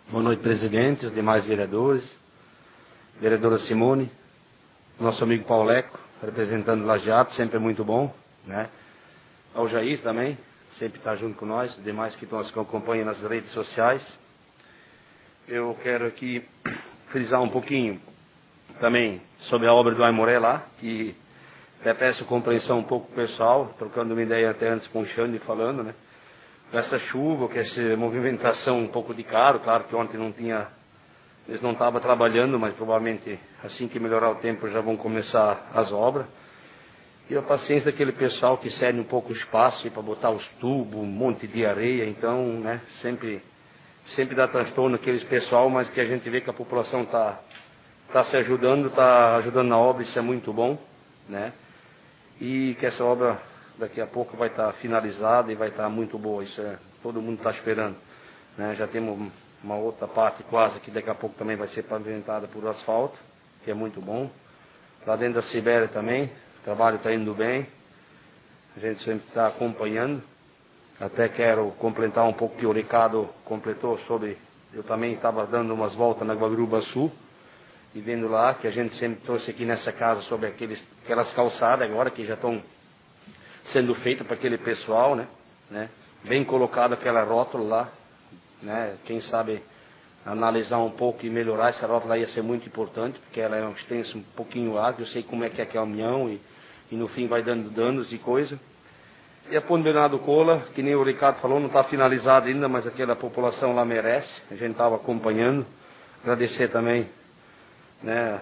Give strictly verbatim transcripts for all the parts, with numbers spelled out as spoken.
Boa noite, presidente, os demais vereadores, vereadora Simone, nosso amigo Pauleco, representando o Lajeado, sempre é muito bom, né? Ao Jair também, sempre está junto com nós, os demais que nos acompanham nas redes sociais. Eu quero aqui frisar um pouquinho também sobre a obra do Aimoré lá, que até peço compreensão um pouco pessoal, trocando uma ideia até antes com o Xande falando, né? Com essa chuva, com essa movimentação um pouco de caro, claro que ontem não tinha, eles não estavam trabalhando, mas provavelmente assim que melhorar o tempo já vão começar as obras. E a paciência daquele pessoal que cede um pouco o espaço para botar os tubos, um monte de areia, então, né, sempre, sempre dá transtorno aqueles pessoal, mas que a gente vê que a população está tá se ajudando, está ajudando na obra, isso é muito bom, né? E que essa obra daqui a pouco vai estar finalizada e vai estar muito boa, isso é, todo mundo está esperando, né? Já temos uma outra parte quase que daqui a pouco também vai ser pavimentada por asfalto, que é muito bom. Lá dentro da Sibéria também, o trabalho está indo bem, a gente sempre está acompanhando. Até quero completar um pouco que o Ricardo completou sobre, eu também estava dando umas voltas na Guabiruba Sul, e vendo lá que a gente sempre trouxe aqui nessa casa sobre aqueles, aquelas calçadas agora que já estão sendo feitas para aquele pessoal, né? né? Bem colocado aquela rótula lá, né? Quem sabe analisar um pouco e melhorar essa rótula lá ia ser muito importante, porque ela é um extenso um pouquinho largo, eu sei como é que é caminhão e, e no fim vai dando danos e coisa. E a Ponte Bernardo Cola, que nem o Ricardo falou, não está finalizada ainda, mas aquela população lá merece, a gente estava acompanhando. Agradecer também, né,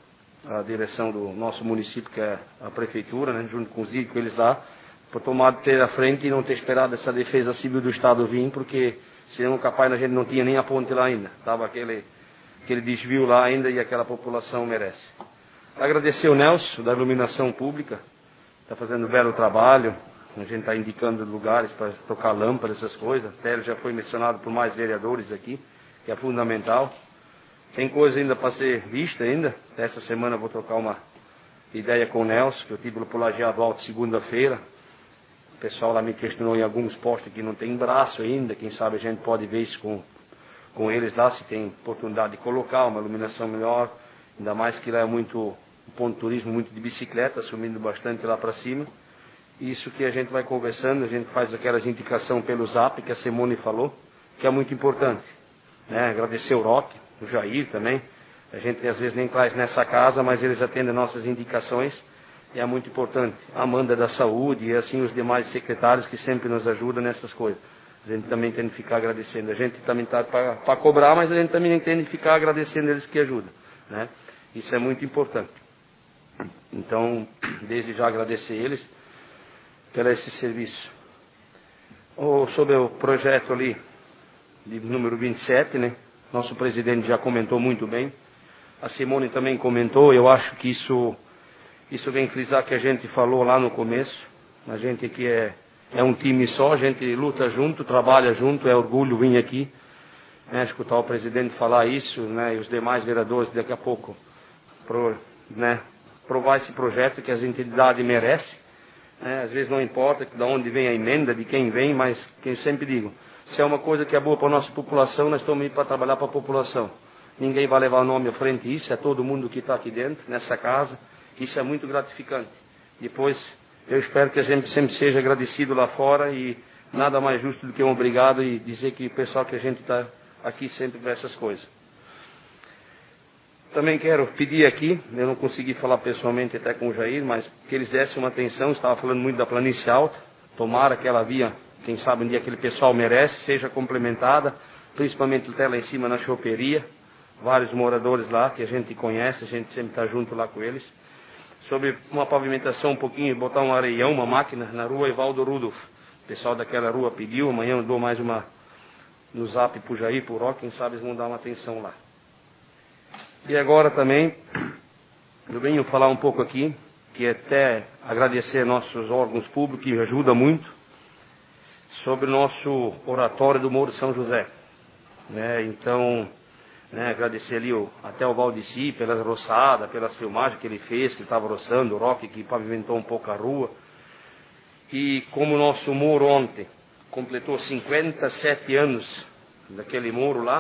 a direção do nosso município, que é a prefeitura, né, junto com os I C, com eles lá, por tomar ter a frente e não ter esperado essa defesa civil do Estado vir, porque senão capaz a gente não tinha nem a ponte lá ainda. Estava aquele, aquele desvio lá ainda e aquela população merece. Agradecer o Nelson, da iluminação pública, está fazendo um belo trabalho, a gente está indicando lugares para tocar lâmpadas, essas coisas, até ele já foi mencionado por mais vereadores aqui, que é fundamental. Tem coisa ainda para ser vista ainda. Essa semana eu vou trocar uma ideia com o Nelson, que eu tive pelo Lajeado Alto segunda-feira. O pessoal lá me questionou em alguns postos que não tem braço ainda. Quem sabe a gente pode ver isso com, com eles lá, se tem oportunidade de colocar uma iluminação melhor. Ainda mais que lá é muito um ponto de turismo, muito de bicicleta, subindo bastante lá para cima. Isso que a gente vai conversando, a gente faz aquelas indicações pelo Zap, que a Simone falou, que é muito importante. Né? Agradecer o Roque, o Jair também, a gente às vezes nem traz nessa casa, mas eles atendem nossas indicações e é muito importante. A Amanda da Saúde e assim os demais secretários que sempre nos ajudam nessas coisas. A gente também tem que ficar agradecendo. A gente também está para cobrar, mas a gente também tem que ficar agradecendo eles que ajudam, né? Isso é muito importante. Então, desde já agradecer eles pelo esse serviço. Ou sobre o projeto ali, de número vinte e sete, né? Nosso presidente já comentou muito bem. A Simone também comentou. Eu acho que isso, isso vem frisar que a gente falou lá no começo. A gente aqui é, é um time só, a gente luta junto, trabalha junto, é orgulho vir aqui, né, escutar o presidente falar isso, né, e os demais vereadores daqui a pouco pro, né, provar esse projeto que as entidades merecem. Né, às vezes não importa de onde vem a emenda, de quem vem, mas que eu sempre digo, se é uma coisa que é boa para a nossa população, nós estamos aí para trabalhar para a população. Ninguém vai levar o nome à frente disso, é todo mundo que está aqui dentro, nessa casa. Isso é muito gratificante. Depois, eu espero que a gente sempre seja agradecido lá fora e nada mais justo do que um obrigado e dizer que o pessoal que a gente está aqui sempre para essas coisas. Também quero pedir aqui, eu não consegui falar pessoalmente até com o Jair, mas que eles dessem uma atenção, estava falando muito da planície alta, tomara que ela via, quem sabe um dia aquele pessoal merece, seja complementada, principalmente até lá em cima na choperia, vários moradores lá que a gente conhece, a gente sempre está junto lá com eles, sobre uma pavimentação um pouquinho, botar um areião, uma máquina na rua Evaldo Rudolf. O pessoal daquela rua pediu, amanhã eu dou mais uma no Zap pro Jair, pro Roque, quem sabe eles vão dar uma atenção lá. E agora também, eu venho falar um pouco aqui, que é até agradecer nossos órgãos públicos, que ajudam muito, sobre o nosso oratório do Morro de São José. Né? Então, né, agradecer ali o, até o Valdeci pela roçada, pelas filmagens que ele fez, que ele estava roçando, o Roque que pavimentou um pouco a rua. E como o nosso muro ontem completou cinquenta e sete anos daquele muro lá,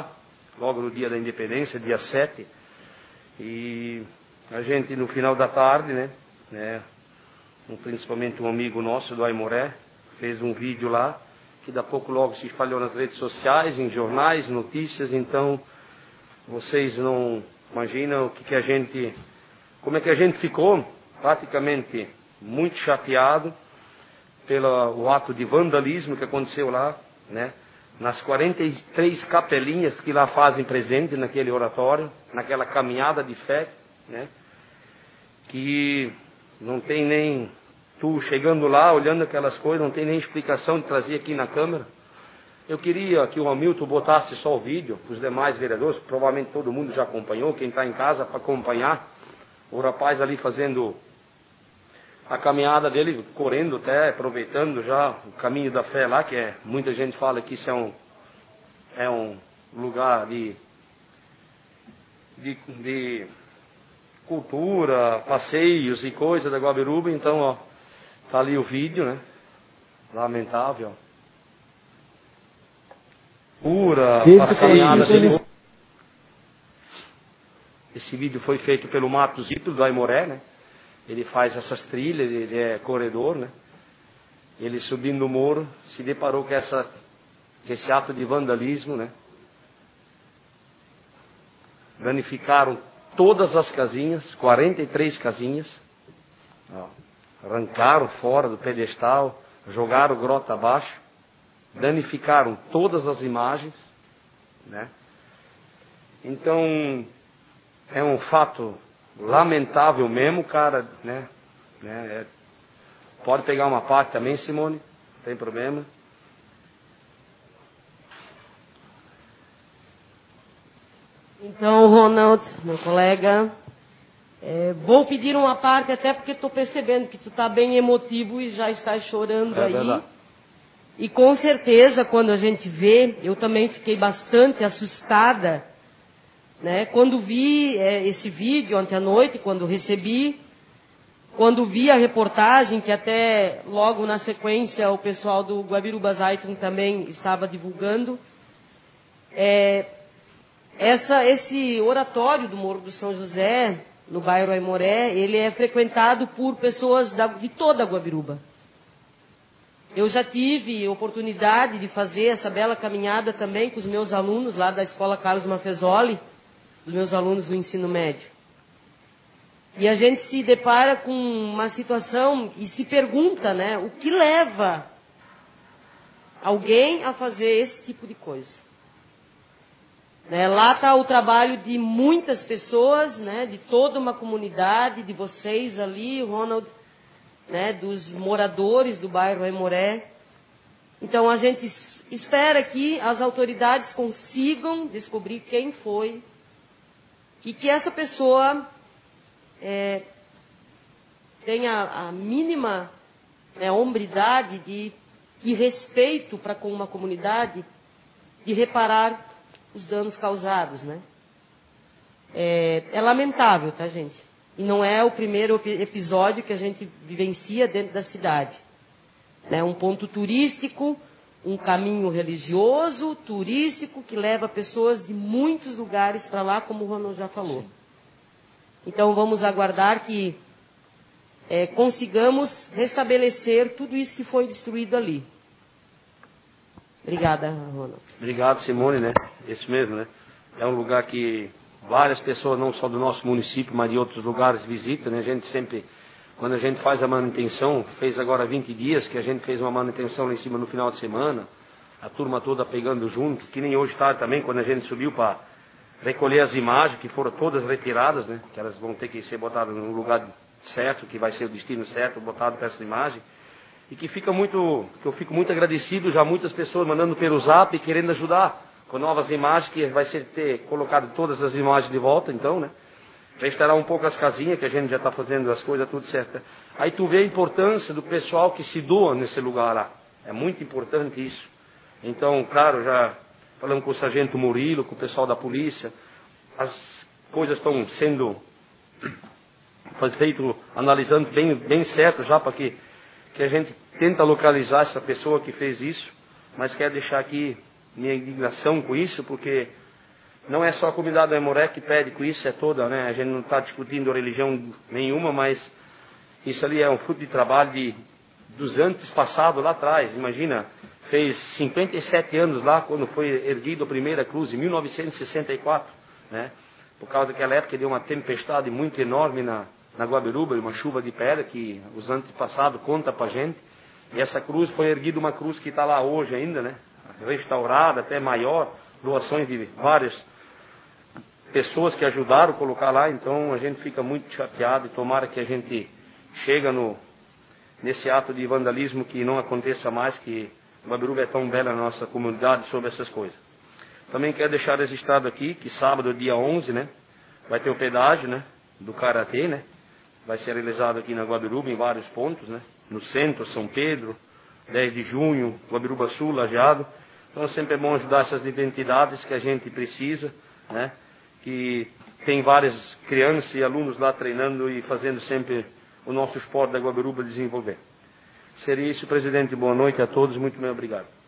logo no dia da independência, dia sete. E a gente, no final da tarde, né, né, principalmente um amigo nosso do Aimoré, fez um vídeo lá, que da pouco logo se espalhou nas redes sociais, em jornais, notícias. Então, vocês não imaginam o que, que a gente, como é que a gente ficou praticamente muito chateado pelo ato de vandalismo que aconteceu lá, né? Nas quarenta e três capelinhas que lá fazem presente naquele oratório, naquela caminhada de fé, né? Que não tem nem, tu chegando lá, olhando aquelas coisas, não tem nem explicação de trazer aqui na câmera. Eu queria que o Hamilton botasse só o vídeo, para os demais vereadores, provavelmente todo mundo já acompanhou, quem está em casa para acompanhar, o rapaz ali fazendo a caminhada dele, correndo até, aproveitando já o caminho da fé lá, que é, muita gente fala que isso é um, é um lugar de, de, de cultura, passeios e coisas da Guabiruba. Então, ó, tá ali o vídeo, né? Lamentável. Pura, a caminhada dele. Esse vídeo foi feito pelo Matos Zito do Aimoré, né? Ele faz essas trilhas, ele é corredor, né? Ele subindo o morro, se deparou com, essa, com esse ato de vandalismo, né? Danificaram todas as casinhas, quarenta e três casinhas. Ó, arrancaram fora do pedestal, jogaram grota abaixo, danificaram todas as imagens, né? Então, é um fato lamentável mesmo, cara, né? né? É, pode pegar uma parte também, Simone, não tem problema. Então, Ronald, meu colega, é, vou pedir uma parte, até porque estou percebendo que tu está bem emotivo e já está chorando é aí. Verdade. E com certeza, quando a gente vê, eu também fiquei bastante assustada, né? Quando vi é, esse vídeo ontem à noite, quando recebi, quando vi a reportagem, que até logo na sequência o pessoal do Guabiruba Zeitung também estava divulgando, é, essa, esse oratório do Morro do São José, no bairro Aimoré, ele é frequentado por pessoas da, de toda a Guabiruba. Eu já tive oportunidade de fazer essa bela caminhada também com os meus alunos lá da Escola Carlos Maffezoli, dos meus alunos do ensino médio. E a gente se depara com uma situação e se pergunta, né, o que leva alguém a fazer esse tipo de coisa. Né, lá está o trabalho de muitas pessoas, né, de toda uma comunidade, de vocês ali, Ronald, né, dos moradores do bairro Aimoré. Então a gente espera que as autoridades consigam descobrir quem foi e que essa pessoa é, tenha a mínima, né, hombridade de, e respeito para com uma comunidade de reparar os danos causados, né? É, é lamentável, tá, gente? E não é o primeiro episódio que a gente vivencia dentro da cidade. É um ponto turístico, um caminho religioso, turístico, que leva pessoas de muitos lugares para lá, como o Ronald já falou. Então, vamos aguardar que é, consigamos restabelecer tudo isso que foi destruído ali. Obrigada, Ronald. Obrigado, Simone, né? Isso mesmo, né? É um lugar que várias pessoas, não só do nosso município, mas de outros lugares, visitam, né? A gente sempre, quando a gente faz a manutenção, fez agora vinte dias que a gente fez uma manutenção lá em cima no final de semana, a turma toda pegando junto, que nem hoje tarde também, quando a gente subiu para recolher as imagens, que foram todas retiradas, né? Que elas vão ter que ser botadas no lugar certo, que vai ser o destino certo, botado para essa imagem. E que fica muito, que eu fico muito agradecido, já muitas pessoas mandando pelo zap, querendo ajudar com novas imagens, que vai ser ter colocado todas as imagens de volta, então, né? Restaurar um pouco as casinhas, que a gente já está fazendo as coisas tudo certo. Aí tu vê a importância do pessoal que se doa nesse lugar lá. É muito importante isso. Então, claro, já falamos com o sargento Murilo, com o pessoal da polícia, as coisas estão sendo feitas, analisando bem, bem certo já, para que que a gente tenta localizar essa pessoa que fez isso, mas quero deixar aqui minha indignação com isso, porque não é só a comunidade do Aimoré que pede com isso, é toda, né? A gente não está discutindo religião nenhuma, mas isso ali é um fruto de trabalho de, dos antes passados lá atrás. Imagina, fez cinquenta e sete anos lá, quando foi erguida a primeira cruz, em mil novecentos e sessenta e quatro, né? Por causa daquela época deu uma tempestade muito enorme na, na Guabiruba, uma chuva de pedra que os antepassados contam para a gente. E essa cruz foi erguida, uma cruz que está lá hoje ainda, né? Restaurada, até maior, doações de várias pessoas que ajudaram a colocar lá. Então a gente fica muito chateado e tomara que a gente chega no, nesse ato de vandalismo que não aconteça mais, que Guabiruba é tão bela na nossa comunidade sobre essas coisas. Também quero deixar registrado aqui que sábado, dia onze, né, vai ter o pedágio, né, do Karatê, né, vai ser realizado aqui na Guabiruba em vários pontos, né, no centro, São Pedro, dez de junho, Guabiruba Sul, Lajeado. Então sempre é bom ajudar essas identidades que a gente precisa, né, que tem várias crianças e alunos lá treinando e fazendo sempre o nosso esporte da Guabiruba desenvolver. Seria isso, presidente. Boa noite a todos. Muito bem, obrigado.